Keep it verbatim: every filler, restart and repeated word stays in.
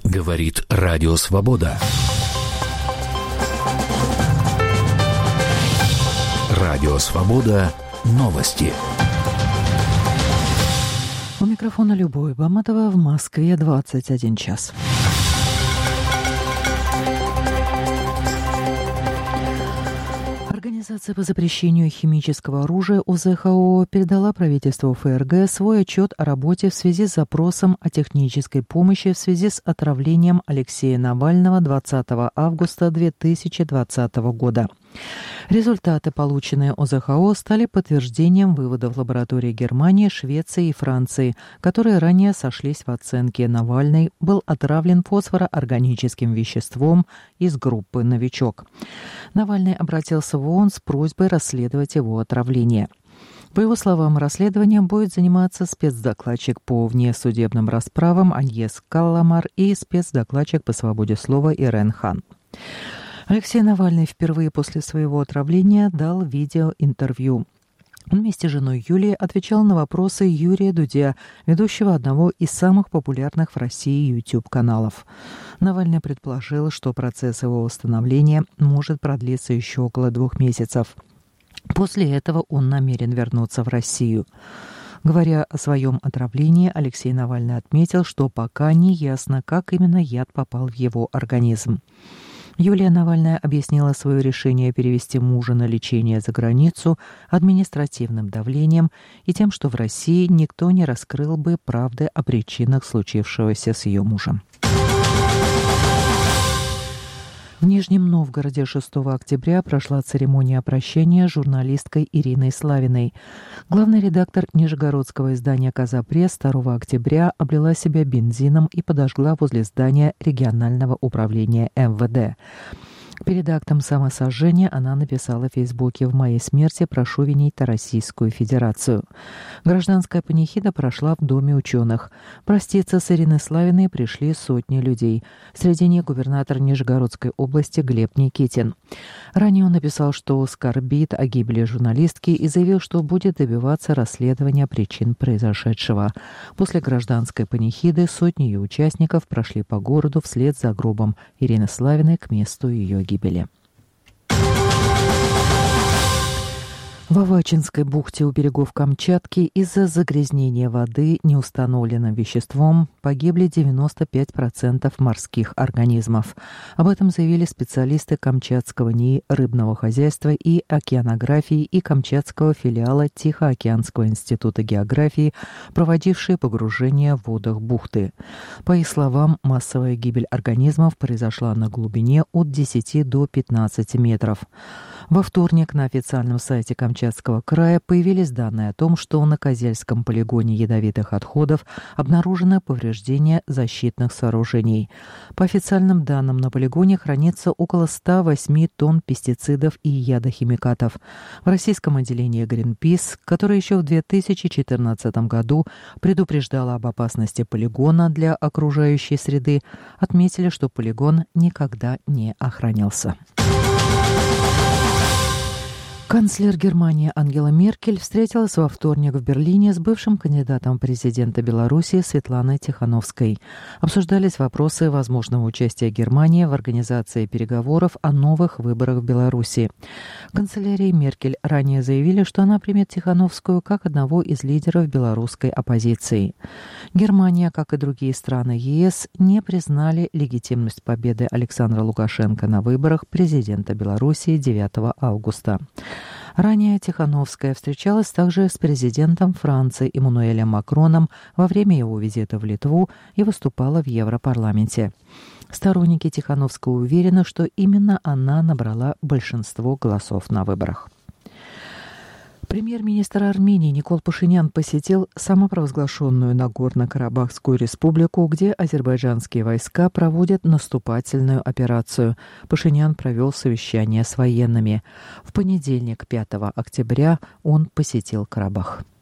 Говорит Радио Свобода. Радио Свобода. Новости. У микрофона Любовь Баматова. В Москве двадцать один час. Организация по запрещению химического оружия о зэ ха о передала правительству эф эр гэ свой отчет о работе в связи с запросом о технической помощи в связи с отравлением Алексея Навального двадцатого августа две тысячи двадцатого года. Результаты, полученные о зэ ха о, стали подтверждением выводов лабораторий Германии, Швеции и Франции, которые ранее сошлись в оценке: Навальный был отравлен фосфороорганическим веществом из группы «Новичок». Навальный обратился в ООН с просьбой расследовать его отравление. По его словам, расследованием будет заниматься спецдокладчик по внесудебным расправам Аньес Калламар и спецдокладчик по свободе слова Ирен Хан. Алексей Навальный впервые после своего отравления дал видеоинтервью. Он вместе с женой Юлией отвечал на вопросы Юрия Дудя, ведущего одного из самых популярных в России YouTube-каналов. Навальный предположил, что процесс его восстановления может продлиться еще около двух месяцев. После этого он намерен вернуться в Россию. Говоря о своем отравлении, Алексей Навальный отметил, что пока не ясно, как именно яд попал в его организм. Юлия Навальная объяснила свое решение перевести мужа на лечение за границу административным давлением и тем, что в России никто не раскрыл бы правды о причинах случившегося с ее мужем. В Нижнем Новгороде шестого октября прошла церемония прощания с журналисткой Ириной Славиной. Главный редактор нижегородского издания «Казапресс» второго октября облила себя бензином и подожгла возле здания регионального управления эм вэ дэ. Перед актом самосожжения она написала в Фейсбуке: «В моей смерти прошу винить Российскую Федерацию». Гражданская панихида прошла в Доме ученых. Проститься с Ириной Славиной пришли сотни людей. Среди них губернатор Нижегородской области Глеб Никитин. Ранее он написал, что скорбит о гибели журналистки и заявил, что будет добиваться расследования причин произошедшего. После гражданской панихиды сотни ее участников прошли по городу вслед за гробом Ирины Славиной к месту ее гибели. В Авачинской бухте у берегов Камчатки из-за загрязнения воды неустановленным веществом погибли девяносто пять процентов морских организмов. Об этом заявили специалисты Камчатского НИИ рыбного хозяйства и океанографии и Камчатского филиала Тихоокеанского института географии, проводившие погружение в водах бухты. По их словам, массовая гибель организмов произошла на глубине от десяти до пятнадцати метров. Во вторник на официальном сайте Камчатского края появились данные о том, что на Козельском полигоне ядовитых отходов обнаружено повреждение защитных сооружений. По официальным данным, на полигоне хранится около ста восьми тонн пестицидов и ядохимикатов. В российском отделении Greenpeace, которое еще в две тысячи четырнадцатом году предупреждало об опасности полигона для окружающей среды, отметили, что полигон никогда не охранялся. Канцлер Германии Ангела Меркель встретилась во вторник в Берлине с бывшим кандидатом в президенты Беларуси Светланой Тихановской. Обсуждались вопросы возможного участия Германии в организации переговоров о новых выборах в Беларуси. Канцелярии Меркель ранее заявили, что она примет Тихановскую как одного из лидеров белорусской оппозиции. Германия, как и другие страны е эс, не признали легитимность победы Александра Лукашенко на выборах президента Беларуси девятого августа. Ранее Тихановская встречалась также с президентом Франции Эммануэлем Макроном во время его визита в Литву и выступала в Европарламенте. Сторонники Тихановской уверены, что именно она набрала большинство голосов на выборах. Премьер-министр Армении Никол Пашинян посетил самопровозглашенную Нагорно-Карабахскую республику, где азербайджанские войска проводят наступательную операцию. Пашинян провел совещание с военными. В понедельник, пятого октября, он посетил Карабах.